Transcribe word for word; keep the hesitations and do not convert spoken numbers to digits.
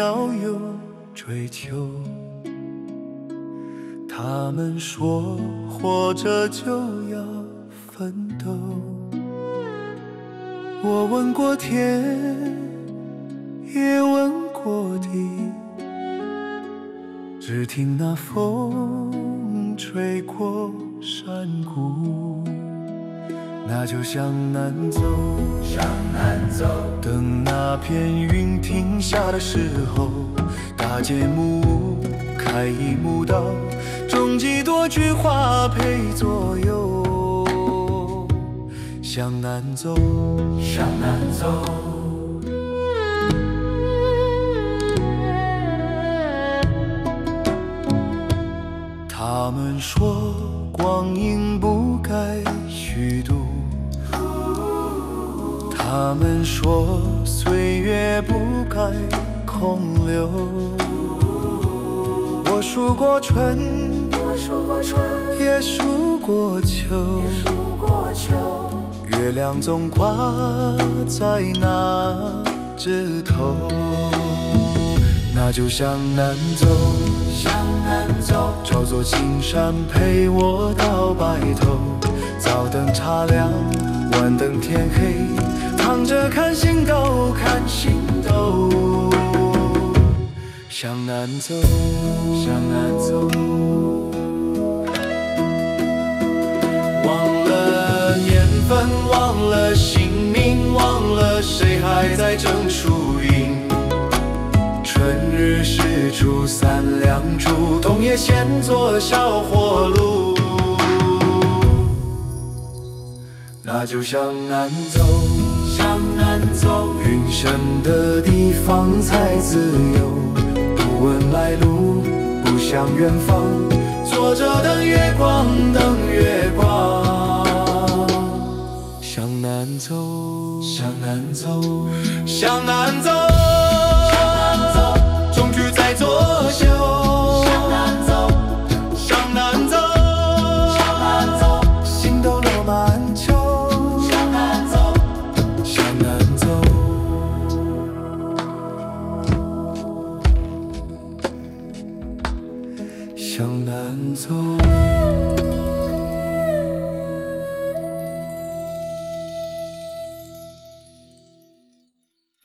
要有追求。他们说活着就要奋斗，我问过天，也问过地，只听那风吹过山谷。那就向南走， 向南走， 等那片云停下的时候，搭建木屋，开一幕道，种几朵菊花配左右。向南走， 向南走， 他们说光阴不该虚度，他们说岁月不该空留。我数过春， 我数过春， 也数过秋， 数过秋， 月亮总挂在那枝头。那就向南走， 向南走， 找座青山陪我到白头。早灯茶凉，晚灯天黑，躺着看星斗，看星斗。向南走，向南走，忘了年份，忘了姓名，忘了谁还在争输赢。春日时出三两烛，冬夜闲坐小火炉。那就向南走， 向南走， 云深的地方才自由。不问来路，不想远方，坐着等月光，等月光。向南走，向南走，向南走， 向南走， 终局在作秀。 向南走， 向南走， 向南走， 星斗落满秋。 向南走， 向南走，向南走。